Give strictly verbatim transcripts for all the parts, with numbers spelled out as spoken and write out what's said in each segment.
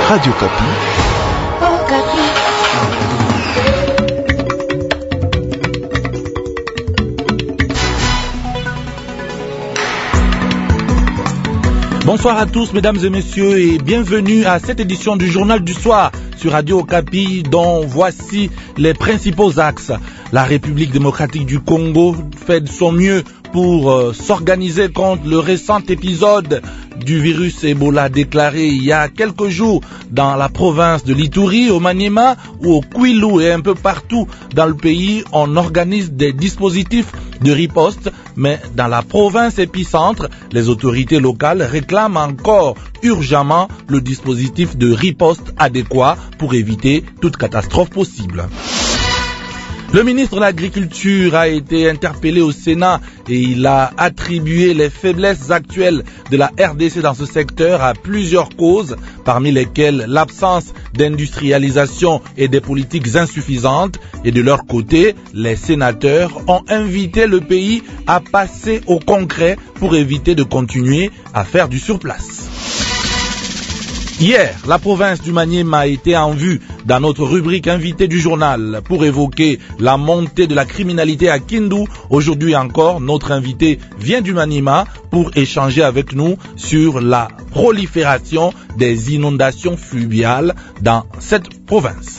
Radio Kapi. Oh, Kapi. Bonsoir à tous, mesdames et messieurs, et bienvenue à cette édition du Journal du Soir sur Radio Kapi, dont voici les principaux axes. La République démocratique du Congo fait de son mieux pour euh, s'organiser contre le récent épisode du virus Ebola déclaré il y a quelques jours dans la province de l'Ituri, au Maniema ou au Kwilu et un peu partout dans le pays. On organise des dispositifs de riposte, mais dans la province épicentre, les autorités locales réclament encore urgemment le dispositif de riposte adéquat pour éviter toute catastrophe possible. Le ministre de l'Agriculture a été interpellé au Sénat et il a attribué les faiblesses actuelles de la R D C dans ce secteur à plusieurs causes, parmi lesquelles l'absence d'industrialisation et des politiques insuffisantes. Et de leur côté, les sénateurs ont invité le pays à passer au concret pour éviter de continuer à faire du surplace. Hier, la province du Maniema a été en vue dans notre rubrique invité du journal pour évoquer la montée de la criminalité à Kindu. Aujourd'hui encore, notre invité vient du Maniema pour échanger avec nous sur la prolifération des inondations fluviales dans cette province.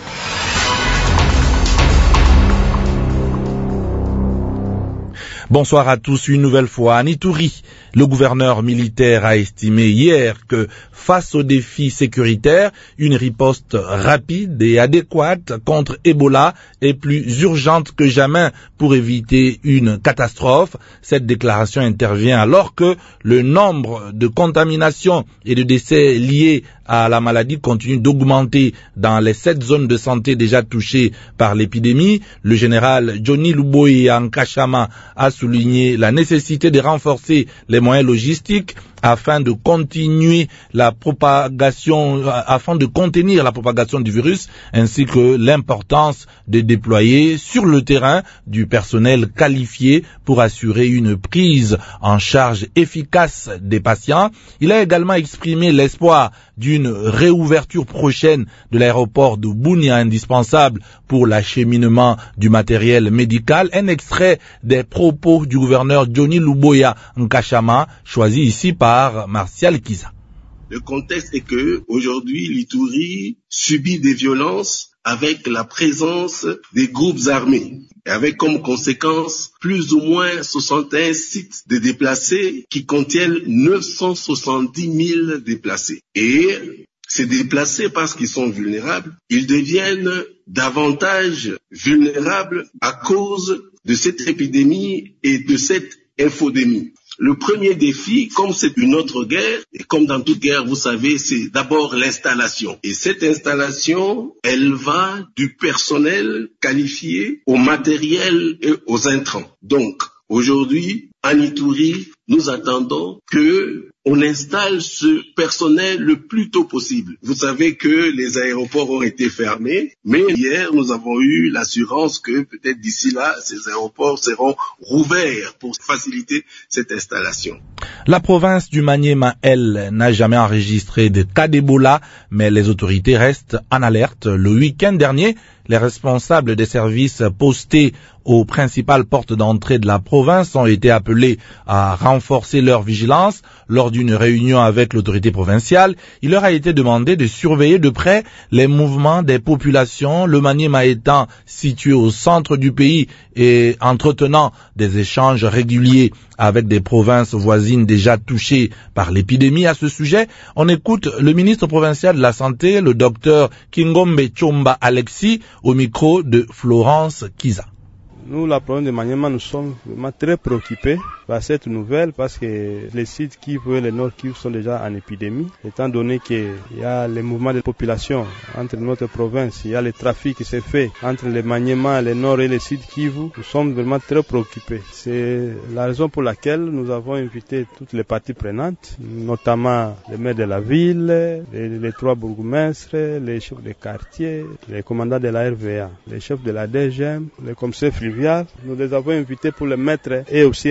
Bonsoir à tous une nouvelle fois. En Ituri, le gouverneur militaire a estimé hier que face aux défis sécuritaires, une riposte rapide et adéquate contre Ebola est plus urgente que jamais pour éviter une catastrophe. Cette déclaration intervient alors que le nombre de contaminations et de décès liés à la maladie continue d'augmenter dans les sept zones de santé déjà touchées par l'épidémie. Le général Johnny Luboya Nkashama a souligné la nécessité de renforcer les moyens logistiques afin de continuer la propagation, afin de contenir la propagation du virus, ainsi que l'importance de déployer sur le terrain du personnel qualifié pour assurer une prise en charge efficace des patients. Il a également exprimé l'espoir d'une réouverture prochaine de l'aéroport de Bunia, indispensable pour l'acheminement du matériel médical. Un extrait des propos du gouverneur Johnny Luboya Nkashama, choisi ici par par Martial Kiza. Le contexte est que aujourd'hui l'Ituri subit des violences avec la présence des groupes armés, avec comme conséquence plus ou moins soixante et un sites de déplacés qui contiennent neuf cent soixante-dix mille déplacés. Et ces déplacés, parce qu'ils sont vulnérables, ils deviennent davantage vulnérables à cause de cette épidémie et de cette infodémie. Le premier défi, comme c'est une autre guerre, et comme dans toute guerre, vous savez, c'est d'abord l'installation. Et cette installation, elle va du personnel qualifié au matériel et aux intrants. Donc, aujourd'hui, en Ituri, nous attendons que on installe ce personnel le plus tôt possible. Vous savez que les aéroports ont été fermés, mais hier, nous avons eu l'assurance que peut-être d'ici là, ces aéroports seront rouverts pour faciliter cette installation. La province du Maniema, elle, n'a jamais enregistré de cas d'Ebola, mais les autorités restent en alerte. Le week-end dernier, les responsables des services postés aux principales portes d'entrée de la province ont été appelés à renforcer leur vigilance. Lors d'une réunion avec l'autorité provinciale, il leur a été demandé de surveiller de près les mouvements des populations, le Maniema étant situé au centre du pays et entretenant des échanges réguliers avec des provinces voisines déjà touchées par l'épidémie. À ce sujet, on écoute le ministre provincial de la Santé, le docteur Kingombe Chomba Alexis, au micro de Florence Kiza. Nous, la province de Maniema, nous sommes vraiment très préoccupés par cette nouvelle parce que les sites Kivu et le Nord Kivu sont déjà en épidémie, étant donné qu'il y a les mouvements de population entre notre province, il y a le trafic qui s'est fait entre le Maniema, le Nord et le Sud Kivu. Nous sommes vraiment très préoccupés. C'est la raison pour laquelle nous avons invité toutes les parties prenantes, notamment les maires de la ville, les, les trois bourgmestres, les chefs de quartier, les commandants de la R V A, les chefs de la D G M, les commissaires fluviaux. Nous les avons invités pour les mettre et aussi en alerte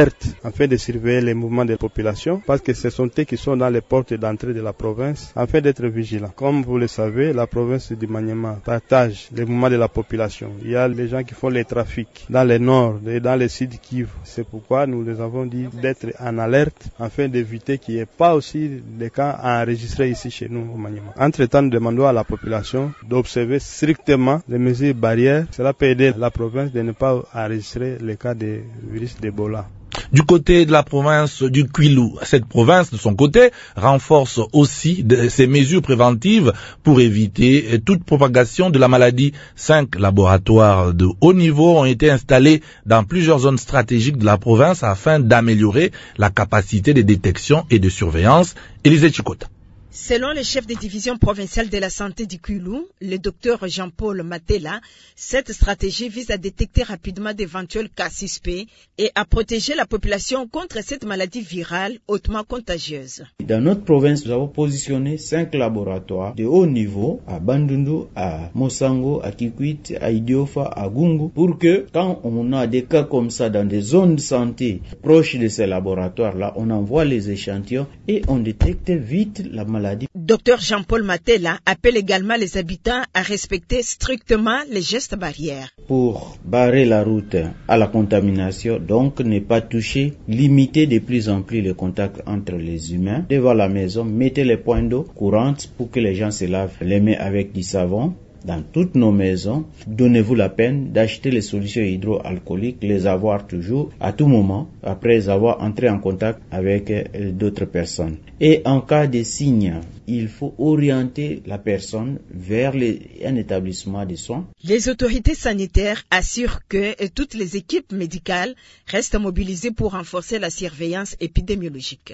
alerte afin de surveiller les mouvements des populations parce que ce sont eux qui sont dans les portes d'entrée de la province afin d'être vigilants. Comme vous le savez, la province du Maniema partage les mouvements de la population. Il y a les gens qui font les trafics dans le nord et dans le sud Kivu. C'est pourquoi nous les avons dit d'être en alerte afin d'éviter qu'il n'y ait pas aussi des cas à enregistrer ici chez nous au Maniema. Entre-temps, nous demandons à la population d'observer strictement les mesures barrières. Cela peut aider la province de ne pas enregistrer les cas de virus d'Ebola. Du côté de la province du Kwilu, cette province, de son côté, renforce aussi de, ses mesures préventives pour éviter toute propagation de la maladie. Cinq laboratoires de haut niveau ont été installés dans plusieurs zones stratégiques de la province afin d'améliorer la capacité de détection et de surveillance. Élisée Chikota. Selon le chef de division provinciale de la santé du Kwilu, le docteur Jean-Paul Matela, cette stratégie vise à détecter rapidement d'éventuels cas suspects et à protéger la population contre cette maladie virale hautement contagieuse. Dans notre province, nous avons positionné cinq laboratoires de haut niveau à Bandundu, à Mosango, à Kikwit, à Idiofa, à Gungu, pour que quand on a des cas comme ça dans des zones de santé proches de ces laboratoires-là, on envoie les échantillons et on détecte vite la maladie. Docteur Jean-Paul Matela appelle également les habitants à respecter strictement les gestes barrières. Pour barrer la route à la contamination, donc ne pas toucher, limiter de plus en plus le contact entre les humains. Devant la maison, mettez les points d'eau courantes pour que les gens se lavent les mains avec du savon. Dans toutes nos maisons, donnez-vous la peine d'acheter les solutions hydroalcooliques, les avoir toujours, à tout moment, après avoir entré en contact avec d'autres personnes. Et en cas de signe, il faut orienter la personne vers les, un établissement de soins. Les autorités sanitaires assurent que toutes les équipes médicales restent mobilisées pour renforcer la surveillance épidémiologique.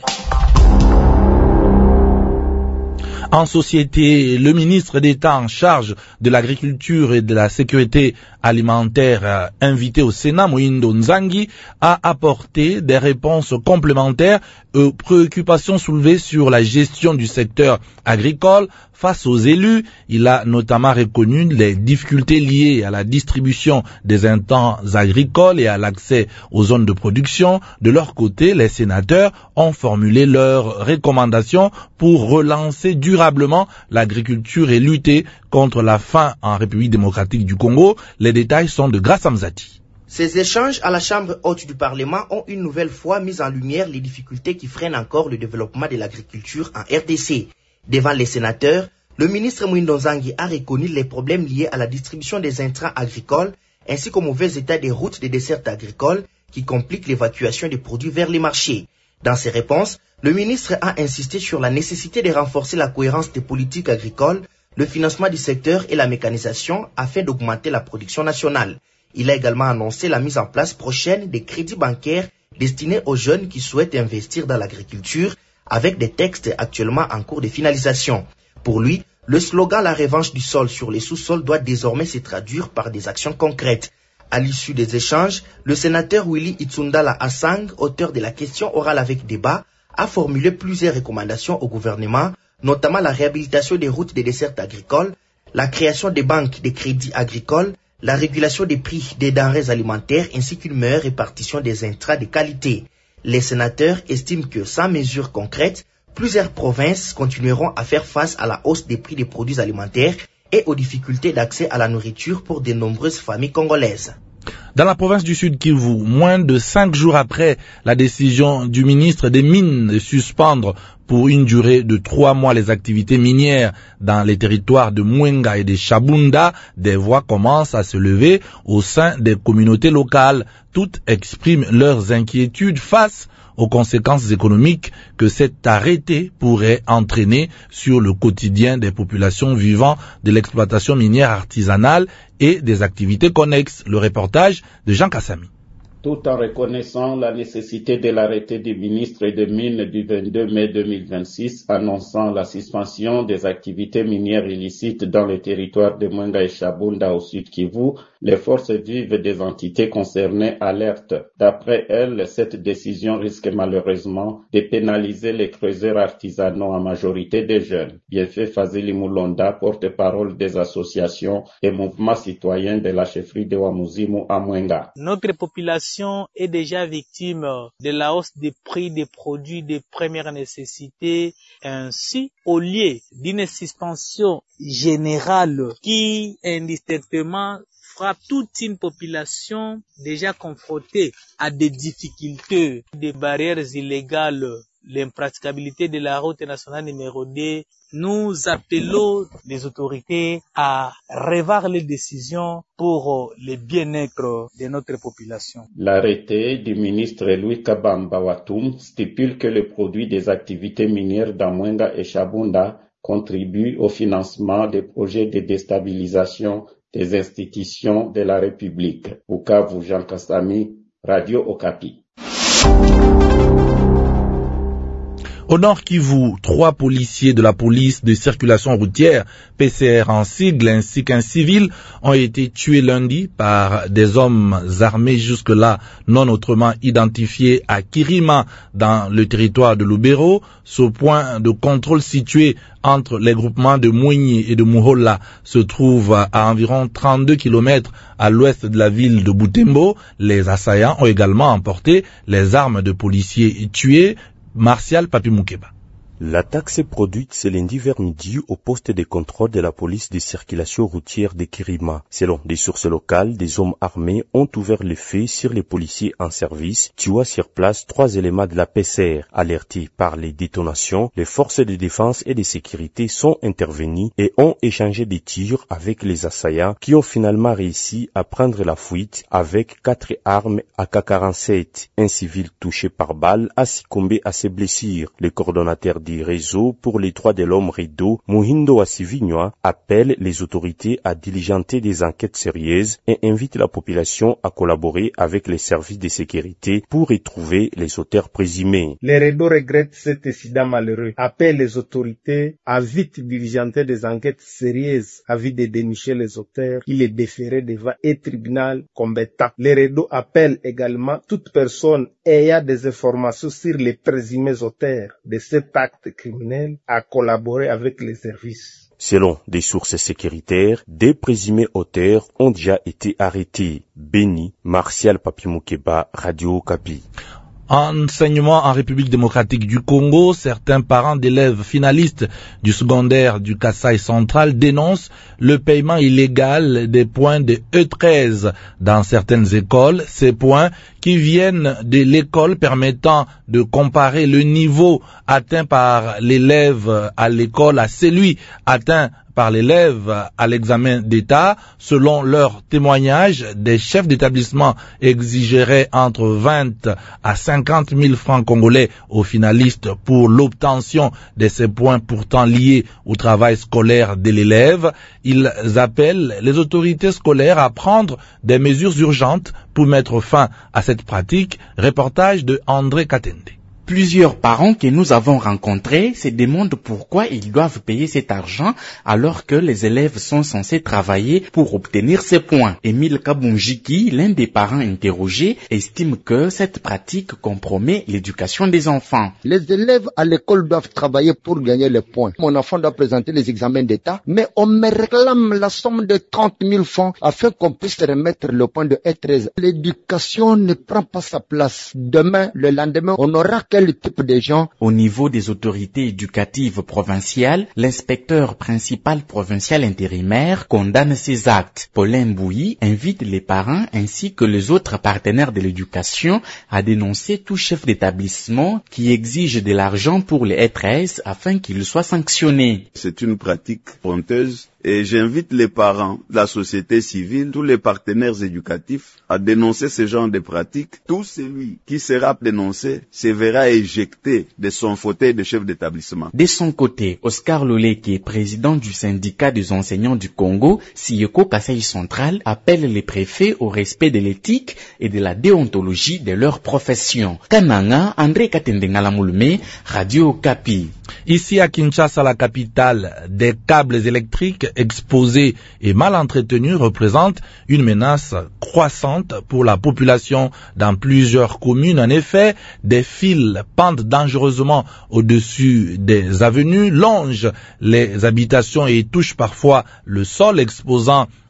En société, le ministre d'État en charge de l'agriculture et de la sécurité alimentaire invité au Sénat, Muindo Nzangi, a apporté des réponses complémentaires aux préoccupations soulevées sur la gestion du secteur agricole face aux élus. Il a notamment reconnu les difficultés liées à la distribution des intrants agricoles et à l'accès aux zones de production. De leur côté, les sénateurs ont formulé leurs recommandations pour relancer durablement l'agriculture et lutter contre la faim en République démocratique du Congo. Les détails sont de Grâce Amzati. Ces échanges à la Chambre haute du Parlement ont une nouvelle fois mis en lumière les difficultés qui freinent encore le développement de l'agriculture en R D C. Devant les sénateurs, le ministre Muindo Nzangi a reconnu les problèmes liés à la distribution des intrants agricoles ainsi qu'au mauvais état des routes des dessertes agricoles qui compliquent l'évacuation des produits vers les marchés. Dans ses réponses, le ministre a insisté sur la nécessité de renforcer la cohérence des politiques agricoles, le financement du secteur et la mécanisation afin d'augmenter la production nationale. Il a également annoncé la mise en place prochaine des crédits bancaires destinés aux jeunes qui souhaitent investir dans l'agriculture avec des textes actuellement en cours de finalisation. Pour lui, le slogan « La revanche du sol sur les sous-sols » doit désormais se traduire par des actions concrètes. À l'issue des échanges, le sénateur Willy Itsundala Assang, auteur de la question orale avec débat, a formulé plusieurs recommandations au gouvernement, notamment la réhabilitation des routes des dessertes agricoles, la création des banques de crédits agricoles, la régulation des prix des denrées alimentaires ainsi qu'une meilleure répartition des intrants de qualité. Les sénateurs estiment que sans mesures concrètes, plusieurs provinces continueront à faire face à la hausse des prix des produits alimentaires et aux difficultés d'accès à la nourriture pour de nombreuses familles congolaises. Dans la province du Sud Kivu, moins de cinq jours après la décision du ministre des Mines de suspendre pour une durée de trois mois les activités minières dans les territoires de Mwenga et de Chabunda, des voix commencent à se lever au sein des communautés locales. Toutes expriment leurs inquiétudes face aux conséquences économiques que cet arrêté pourrait entraîner sur le quotidien des populations vivant de l'exploitation minière artisanale et des activités connexes. Le reportage de Jean Kassami. Tout en reconnaissant la nécessité de l'arrêté du ministre des Mines du vingt-deux mai deux mille vingt-six annonçant la suspension des activités minières illicites dans le territoire de Mwenga et Chabunda au Sud Kivu, les forces vives des entités concernées alertent. D'après elles, cette décision risque malheureusement de pénaliser les creuseurs artisanaux en majorité des jeunes. Bienfait Fazili Moulonda, porte-parole des associations et mouvements citoyens de la chefferie de Wamuzimu à Mwenga. Notre population population est déjà victime de la hausse des prix des produits de première nécessité. Ainsi, au lieu d'une suspension générale qui indistinctement frappe toute une population déjà confrontée à des difficultés, des barrières illégales, l'impraticabilité de la route nationale numéro deux, nous appelons les autorités à revoir les décisions pour le bien-être de notre population. L'arrêté du ministre Louis Kabamba Watoum stipule que le produit des activités minières d'Amwenga et Chabunda contribue au financement des projets de déstabilisation des institutions de la République. Bukavu, Jean Kassami, Radio Okapi. Au Nord Kivu, trois policiers de la police de circulation routière, P C R en sigle, ainsi qu'un civil, ont été tués lundi par des hommes armés jusque-là non autrement identifiés à Kirima, dans le territoire de Lubero. Ce point de contrôle situé entre les groupements de Mouigny et de Mouhola se trouve à environ trente-deux kilomètres à l'ouest de la ville de Butembo. Les assaillants ont également emporté les armes de policiers tués. Martial Papi Moukeba. L'attaque s'est produite ce lundi vers midi au poste de contrôle de la police de circulation routière de Kirima. Selon des sources locales, des hommes armés ont ouvert le feu sur les policiers en service, tuant sur place trois éléments de la P C R. Alertés par les détonations, les forces de défense et de sécurité sont intervenues et ont échangé des tirs avec les assaillants qui ont finalement réussi à prendre la fuite avec quatre armes A K quarante-sept. Un civil touché par balle a succombé à ses blessures. Le coordonnateur du réseau pour les droits de l'homme Rido, Muhindo Asivinyoa, appelle les autorités à diligenter des enquêtes sérieuses et invite la population à collaborer avec les services de sécurité pour y trouver les auteurs présumés. Le Rido regrette cet incident malheureux, appelle les autorités à vite diligenter des enquêtes sérieuses afin de dénicher les auteurs. Il est déféré devant un tribunal compétent. Le Rido appelle également toute personne ayant des informations sur les présumés auteurs de cet acte criminel à collaborer avec les services. Selon des sources sécuritaires, des présumés auteurs ont déjà été arrêtés. Béni, Martial Papi Moukeba, Radio Okapi. Enseignement en République démocratique du Congo, certains parents d'élèves finalistes du secondaire du Kasaï central dénoncent le paiement illégal des points de E treize dans certaines écoles. Ces points qui viennent de l'école permettant de comparer le niveau atteint par l'élève à l'école à celui atteint par l'élève à l'examen d'État. Selon leur témoignage, des chefs d'établissement exigeraient entre vingt à cinquante mille francs congolais aux finalistes pour l'obtention de ces points pourtant liés au travail scolaire de l'élève. Ils appellent les autorités scolaires à prendre des mesures urgentes pour mettre fin à cette pratique. Reportage de André Katende. Plusieurs parents que nous avons rencontrés se demandent pourquoi ils doivent payer cet argent alors que les élèves sont censés travailler pour obtenir ces points. Émile Kabunjiki, l'un des parents interrogés, estime que cette pratique compromet l'éducation des enfants. Les élèves à l'école doivent travailler pour gagner les points. Mon enfant doit présenter les examens d'État, mais on me réclame la somme de trente mille francs afin qu'on puisse remettre le point de E treize. L'éducation ne prend pas sa place. Demain, le lendemain, on aura quel type de gens? Au niveau des autorités éducatives provinciales, l'inspecteur principal provincial intérimaire condamne ces actes. Paulin Bouilly invite les parents ainsi que les autres partenaires de l'éducation à dénoncer tout chef d'établissement qui exige de l'argent pour les E treize afin qu'il soit sanctionné. C'est une pratique honteuse. Et j'invite les parents, la société civile, tous les partenaires éducatifs à dénoncer ce genre de pratiques. Tout celui qui sera dénoncé se verra éjecté de son fauteuil de chef d'établissement. De son côté, Oscar Lolé, qui est président du syndicat des enseignants du Congo, Siyeko Kasaï Central, appelle les préfets au respect de l'éthique et de la déontologie de leur profession. Kananga, André Katendengalamoulme, Radio Okapi. Ici à Kinshasa, la capitale, des câbles électriques exposés et mal entretenus représentent une menace croissante pour la population dans plusieurs communes. En effet, des fils pendent dangereusement au-dessus des avenues, longent les habitations et touchent parfois le sol, exposant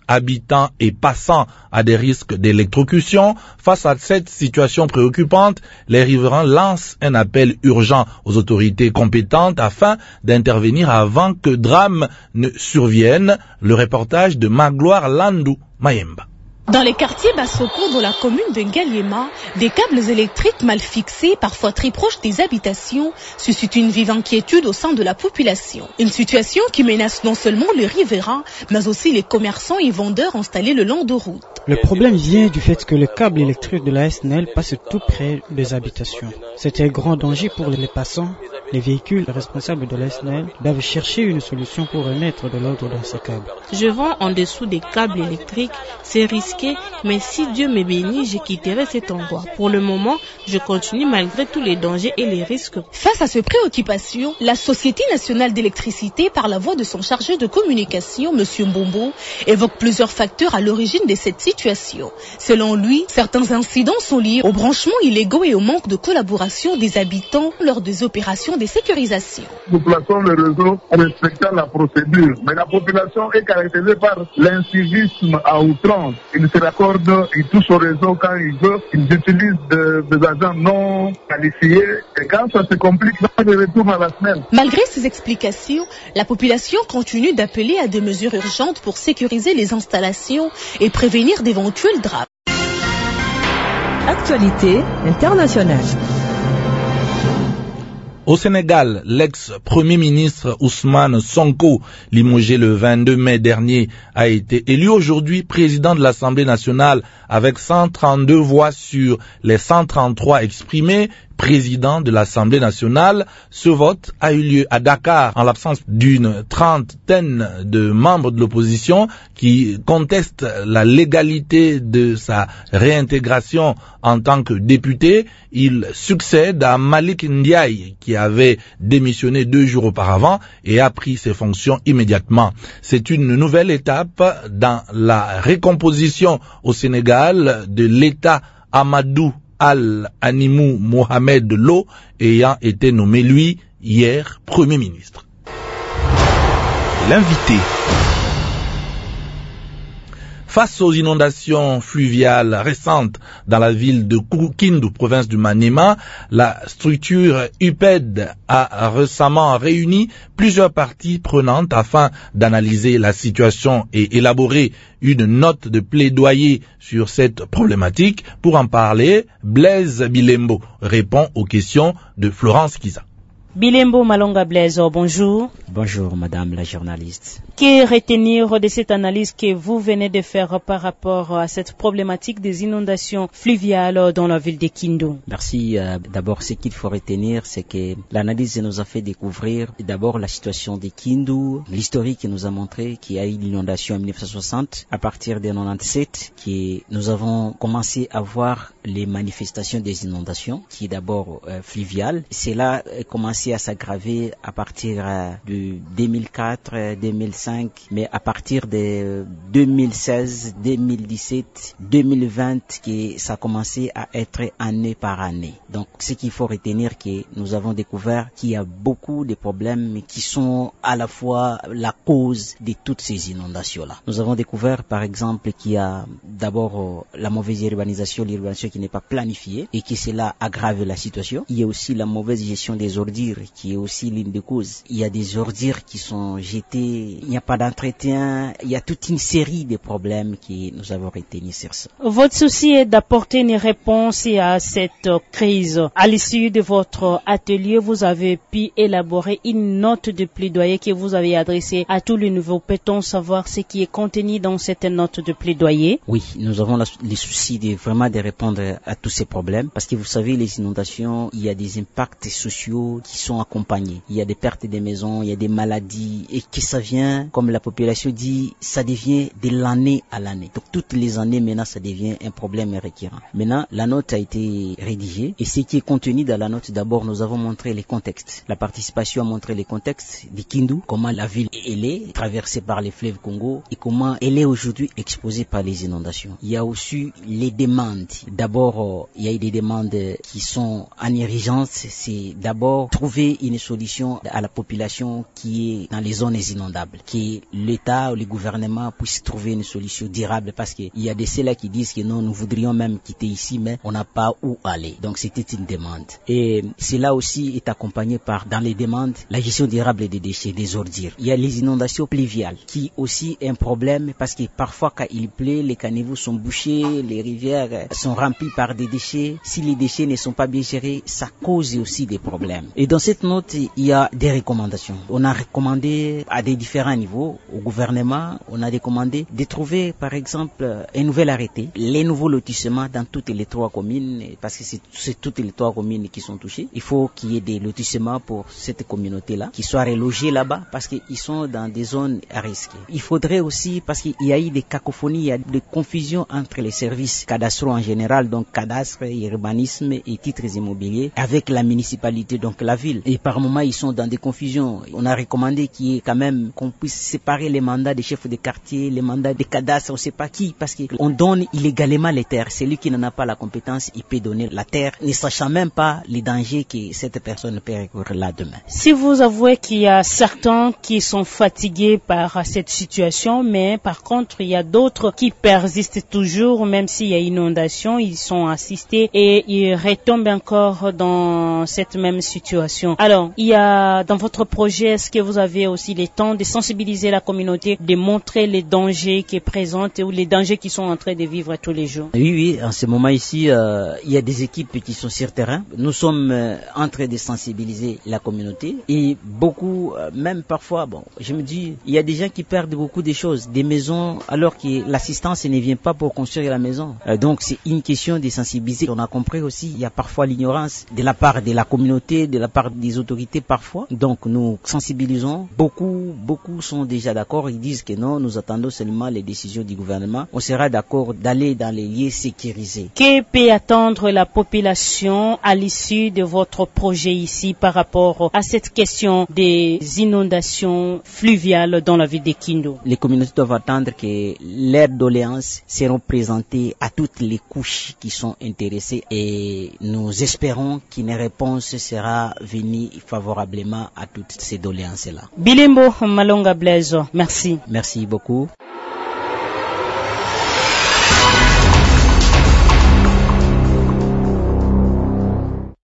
habitants et passants à des risques d'électrocution. Face à cette situation préoccupante, les riverains lancent un appel urgent aux autorités compétentes afin d'intervenir avant que drame ne survienne. Le reportage de Magloire Landou Mayemba. Dans les quartiers Bassoko de la commune de Ngaliema, des câbles électriques mal fixés, parfois très proches des habitations, suscitent une vive inquiétude au sein de la population. Une situation qui menace non seulement les riverains, mais aussi les commerçants et vendeurs installés le long de routes. Le problème vient du fait que le câble électrique de la S N E L passe tout près des habitations. C'est un grand danger pour les passants. Les véhicules responsables de la S N E L doivent chercher une solution pour remettre de l'ordre dans ces câbles. Je vends en dessous des câbles électriques, c'est risqué, mais si Dieu me bénit, je quitterai cet endroit. Pour le moment, je continue malgré tous les dangers et les risques. Face à ces préoccupations, la Société nationale d'électricité, par la voix de son chargé de communication, M. Mbombo, évoque plusieurs facteurs à l'origine de cette situation. Selon lui, certains incidents sont liés aux branchements illégaux et au manque de collaboration des habitants lors des opérations de sécurisation. Nous plaçons le réseau en respectant la procédure, mais la population est caractérisée par l'incivisme à outrance. Ils se raccordent, ils touchent au réseau quand ils veulent, ils utilisent de, des agents non qualifiés, et quand ça se complique, ça se retourne à la semaine. Malgré ces explications, la population continue d'appeler à des mesures urgentes pour sécuriser les installations et prévenir d'éventuels drames. Actualité internationale. Au Sénégal, l'ex-premier ministre Ousmane Sonko, limogé le vingt-deux mai dernier, a été élu aujourd'hui président de l'Assemblée nationale avec cent trente-deux voix sur les cent trente-trois exprimées. Président de l'Assemblée nationale, ce vote a eu lieu à Dakar en l'absence d'une trentaine de membres de l'opposition qui contestent la légalité de sa réintégration en tant que député. Il succède à Malik Ndiaye qui avait démissionné deux jours auparavant et a pris ses fonctions immédiatement. C'est une nouvelle étape dans la recomposition au Sénégal de l'État Amadou Al-Animou Mohamed Lo ayant été nommé, lui, hier, Premier ministre. L'invité. Face aux inondations fluviales récentes dans la ville de Kindu, province du Maniema, la structure U P E D a récemment réuni plusieurs parties prenantes afin d'analyser la situation et élaborer une note de plaidoyer sur cette problématique. Pour en parler, Blaise Bilembo répond aux questions de Florence Kiza. Bilembo Malonga Blaise, bonjour. Bonjour madame la journaliste. Que retenir de cette analyse que vous venez de faire par rapport à cette problématique des inondations fluviales dans la ville de Kindu? Merci. Euh, d'abord, ce qu'il faut retenir, c'est que l'analyse nous a fait découvrir d'abord la situation de Kindu, l'historique qui nous a montré qu'il y a eu l'inondation en mille neuf cent soixante, à partir de soixante-dix-sept, que nous avons commencé à voir les manifestations des inondations, qui est d'abord euh, fluviale. Cela a commencé à s'aggraver à partir euh, de deux mille quatre, deux mille cinq, mais à partir de deux mille seize, deux mille dix-sept, deux mille vingt, que ça a commencé à être année par année. Donc, ce qu'il faut retenir, que nous avons découvert qu'il y a beaucoup de problèmes qui sont à la fois la cause de toutes ces inondations-là. Nous avons découvert, par exemple, qu'il y a d'abord la mauvaise urbanisation, l'urbanisation qui n'est pas planifiée et que cela aggrave la situation. Il y a aussi la mauvaise gestion des ordures qui est aussi l'une des causes. Il y a des ordures qui sont jetées, il n'y a pas d'entretien, il y a toute une série de problèmes que nous avons retenus sur ça. Votre souci est d'apporter une réponse à cette crise. À l'issue de votre atelier, vous avez pu élaborer une note de plaidoyer que vous avez adressée à tous les nouveaux. Peut-on savoir ce qui est contenu dans cette note de plaidoyer? Oui, nous avons la, les soucis de vraiment de répondre à tous ces problèmes parce que vous savez, les inondations, il y a des impacts sociaux qui sont accompagnés. Il y a des pertes de maisons, il y a des maladies et que ça vient, comme la population dit, ça devient de l'année à l'année. Donc toutes les années maintenant, ça devient un problème récurrent. Maintenant, la note a été rédigée et ce qui est contenu dans la note, d'abord, nous avons montré les contextes. La participation a montré les contextes de Kindu, comment la ville elle est traversée par les fleuves Congo et comment elle est aujourd'hui exposée par les inondations. Il y a aussi les demandes. D'abord, il y a eu des demandes qui sont en urgence. C'est d'abord trouver une solution à la population qui est dans les zones inondables, que l'État ou le gouvernement puisse trouver une solution durable, parce qu'il y a des ceux-là qui disent que non, nous voudrions même quitter ici, mais on n'a pas où aller. Donc c'était une demande. Et cela aussi est accompagné par, dans les demandes, la gestion durable des déchets, des ordures. Il y a les inondations pluviales, qui aussi est un problème, parce que parfois quand il pleut, les caniveaux sont bouchés, les rivières sont remplies par des déchets. Si les déchets ne sont pas bien gérés, ça cause aussi des problèmes. Et dans cette note, il y a des recommandations. On a recommandé à des différents niveaux, au gouvernement, on a recommandé de trouver par exemple un nouvel arrêté, les nouveaux lotissements dans toutes les trois communes, parce que c'est, c'est toutes les trois communes qui sont touchées. Il faut qu'il y ait des lotissements pour cette communauté-là, qui soient relogés là-bas, parce qu'ils sont dans des zones à risque. Il faudrait aussi, parce qu'il y a eu des cacophonies, il y a des confusions entre les services cadastraux en général, donc cadastre, urbanisme et titres immobiliers, avec la municipalité, donc la ville. Et par moments, ils sont dans des confusions. On a recommandé qu'il y ait quand même, qu'on puisse séparer les mandats des chefs de quartier, les mandats des cadastres, on ne sait pas qui, parce qu'on donne illégalement les terres. Celui qui n'en a pas la compétence, il peut donner la terre, ne sachant même pas les dangers que cette personne peut recourir là demain. Si vous avouez qu'il y a certains qui sont fatigués par cette situation, mais par contre, il y a d'autres qui persistent toujours, même s'il y a inondation, ils sont assistés et ils retombent encore dans cette même situation. Alors, il y a dans votre projet, est-ce que vous avez aussi le temps de sensibiliser la communauté, de montrer les dangers qui présentent ou les dangers qui sont en train de vivre tous les jours? Oui, oui, en ce moment ici, euh, il y a des équipes qui sont sur terrain. Nous sommes euh, en train de sensibiliser la communauté et beaucoup, euh, même parfois, bon, je me dis, il y a des gens qui perdent beaucoup de choses, des maisons, alors que l'assistance ne vient pas pour construire la maison. Euh, donc c'est une question de sensibiliser. On a compris aussi, il y a parfois l'ignorance de la part de la communauté, de la part des autorités parfois. Donc nous sensibilisons. Beaucoup, beaucoup sont déjà d'accord. Ils disent que non, nous attendons seulement les décisions du gouvernement. On sera d'accord d'aller dans les lieux sécurisés. Que peut attendre la population à l'issue de votre projet ici par rapport à cette question des inondations fluviales dans la ville de Kindu? Les communautés doivent attendre que leurs doléances seront présentées à toutes les couches qui sont intéressées et nous espérons qu'une réponse sera venue favorablement à toutes ces doléances-là. Bilimbo Malonga Blaise, merci. Merci beaucoup.